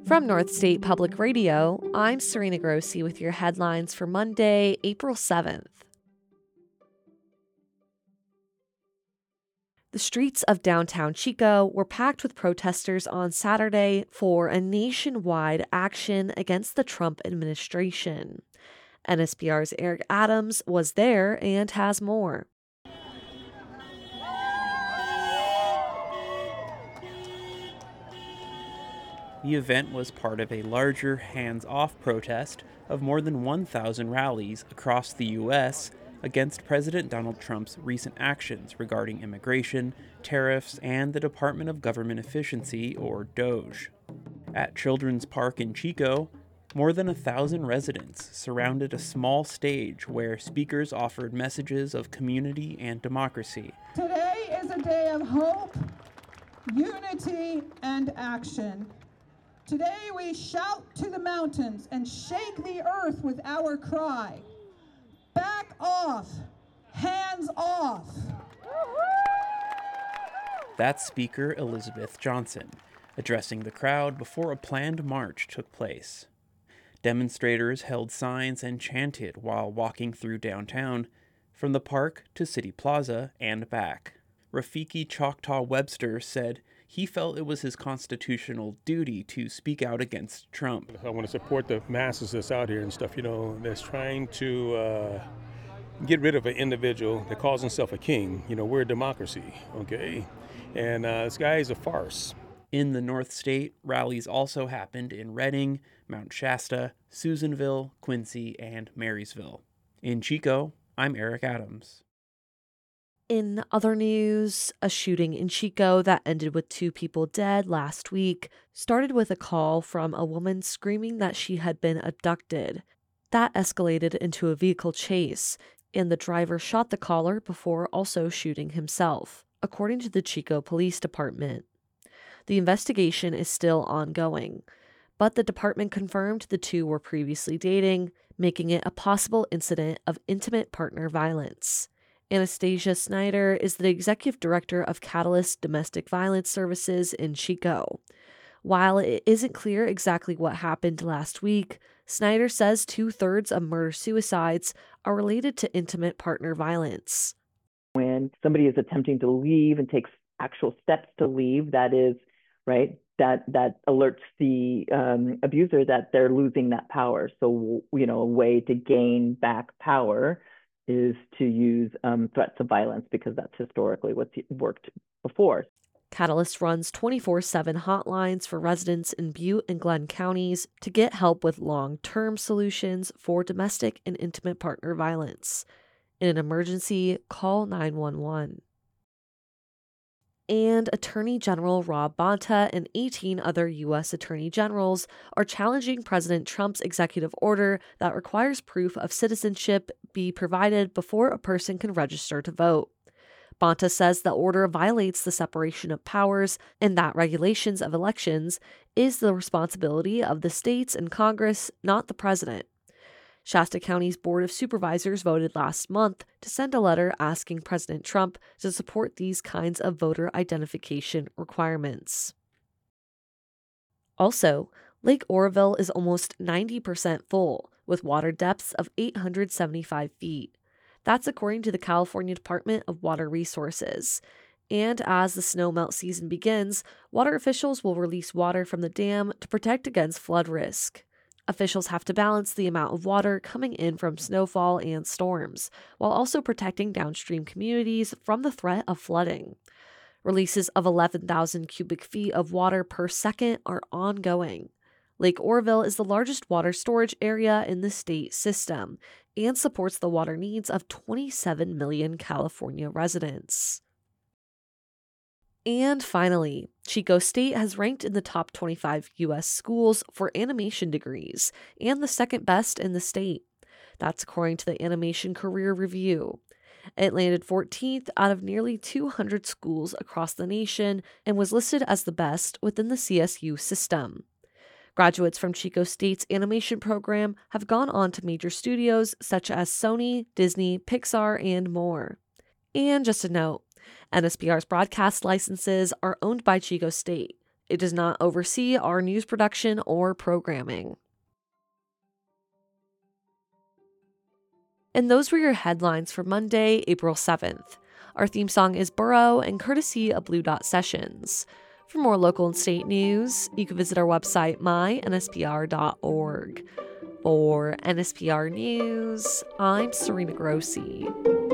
From North State Public Radio, I'm Serena Grossi with your headlines for Monday, April 7th. The streets of downtown Chico were packed with protesters on Saturday for a nationwide action against the Trump administration. NSPR's Eric Adams was there and has more. The event was part of a larger hands-off protest of more than 1,000 rallies across the U.S. against President Donald Trump's recent actions regarding immigration, tariffs, and the Department of Government Efficiency, or DOGE. At Children's Park in Chico, more than 1,000 residents surrounded a small stage where speakers offered messages of community and democracy. Today is a day of hope, unity, and action. Today we shout to the mountains and shake the earth with our cry. Back off, hands off. That's Speaker Elizabeth Johnson, addressing the crowd before a planned march took place. Demonstrators held signs and chanted while walking through downtown, from the park to City Plaza and back. Rafiki Choctaw Webster said he felt it was his constitutional duty to speak out against Trump. I want to support the masses that's out here and stuff, that's trying to get rid of an individual that calls himself a king. We're a democracy, okay? And this guy is a farce. In the North State, rallies also happened in Redding, Mount Shasta, Susanville, Quincy, and Marysville. In Chico, I'm Eric Adams. In other news, a shooting in Chico that ended with 2 people dead last week started with a call from a woman screaming that she had been abducted. That escalated into a vehicle chase, and the driver shot the caller before also shooting himself, according to the Chico Police Department. The investigation is still ongoing, but the department confirmed the 2 were previously dating, making it a possible incident of intimate partner violence. Anastasia Snyder is the executive director of Catalyst Domestic Violence Services in Chico. While it isn't clear exactly what happened last week, Snyder says 2/3 of murder-suicides are related to intimate partner violence. When somebody is attempting to leave and takes actual steps to leave, that is, right, that alerts the abuser that they're losing that power. So, a way to gain back power is to use threats of violence, because that's historically what's worked before. Catalyst runs 24/7 hotlines for residents in Butte and Glenn counties to get help with long-term solutions for domestic and intimate partner violence. In an emergency, call 911. And Attorney General Rob Bonta and 18 other U.S. Attorney Generals are challenging President Trump's executive order that requires proof of citizenship be provided before a person can register to vote. Bonta says the order violates the separation of powers and that regulations of elections is the responsibility of the states and Congress, not the president. Shasta County's Board of Supervisors voted last month to send a letter asking President Trump to support these kinds of voter identification requirements. Also, Lake Oroville is almost 90% full, with water depths of 875 feet. That's according to the California Department of Water Resources. And as the snowmelt season begins, water officials will release water from the dam to protect against flood risk. Officials have to balance the amount of water coming in from snowfall and storms, while also protecting downstream communities from the threat of flooding. Releases of 11,000 cubic feet of water per second are ongoing. Lake Oroville is the largest water storage area in the state system and supports the water needs of 27 million California residents. And finally, Chico State has ranked in the top 25 U.S. schools for animation degrees and the second best in the state. That's according to the Animation Career Review. It landed 14th out of nearly 200 schools across the nation and was listed as the best within the CSU system. Graduates from Chico State's animation program have gone on to major studios such as Sony, Disney, Pixar, and more. And just a note, NSPR's broadcast licenses are owned by Chico State, It does not oversee our news production or programming. And those were your headlines for Monday, April 7th. Our theme song is Burrow and courtesy of Blue Dot Sessions. For more local and state news, you can visit our website, mynspr.org. For NSPR News, I'm Serena Grossi.